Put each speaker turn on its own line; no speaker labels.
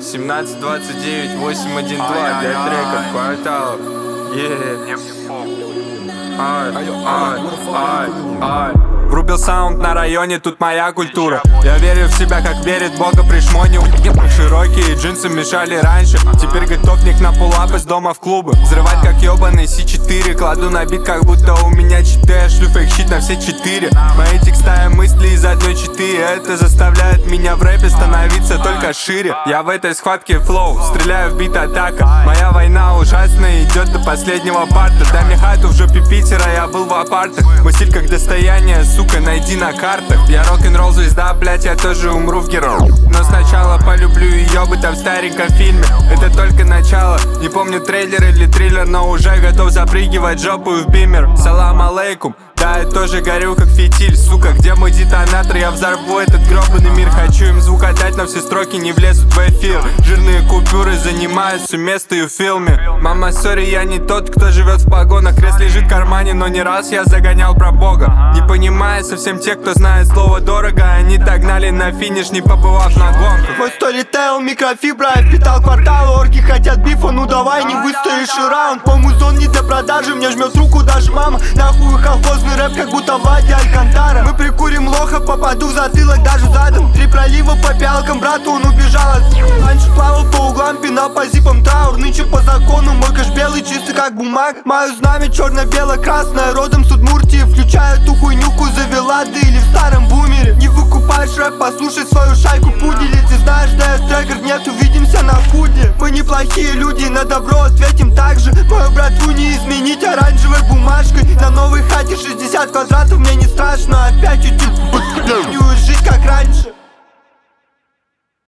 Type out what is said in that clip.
1729 812 для трека кварталов. Врубил саунд на районе, тут моя культура. Я верю в себя, как верит Бога пришмонил. Широкие джинсы мешали раньше, теперь готов них на пулап из дома в клубы. Взрывать как ебаный C4, кладу на бит, как будто у меня читы. Шлю фейк-щит на все 4. Мои текста и мысли из одной читы. Это заставляет меня в рэпе становиться только шире. Я в этой схватке флоу, стреляю в бит атака. Моя война ужасная, идет до последнего парта. Дай мне хату в жопе Питера, я был в апартах. Мой стиль как достояние, сука, найди на картах. Я рок-н-ролл звезда, блять, я тоже умру в герой. Но сначала полюблю ее, будто в стареньком фильме. Это только начало, не помню трейлер или триллер, но уже готов запрыгивать жопу в бимер. Салам алейкум. Да, я тоже горю как фитиль, сука, где мой детонатор? Я взорву этот гробаный мир. Хочу им звук отдать, но все строки не влезут в эфир. Жирные купюры занимают все место и в фильме. Мама, сори, я не тот, кто живет в погонах. Крест лежит в кармане, но не раз я загонял про Бога. Не понимает совсем те, кто знает слово дорого. Они догнали на финиш, не побывав на гонках.
Мой сторитейл, микрофибра, я впитал квартал. Орки хотят бифа, ну давай не выстоишь и раунд. По музон не для продажи, мне жмет руку даже мама. Нахуй колхозный рэп, как будто Влади Алькантара. Мы прикурим лоха, попаду в затылок даже задом. 3 пролива по пялкам, брату он убежал. Раньше плавал по углам, пинал по зипам траур. Нынче по закону мой кэш белый, чистый как бумаг. Мое знамя черно-бело-красное, родом с Удмуртии. Включаю ту хуйнюку, завела, да или в старом бумере. Не выкупаешь рэп, послушай свою шайку пудели. Ты знаешь, да я трекер, нет, увидимся на худе. Мы неплохие люди, на добро ответим так же. Мою братву не изменить оранжевой бумажкой. На новой хате 60 квадратов, мне не страшно. Опять чуть-чуть жить как раньше.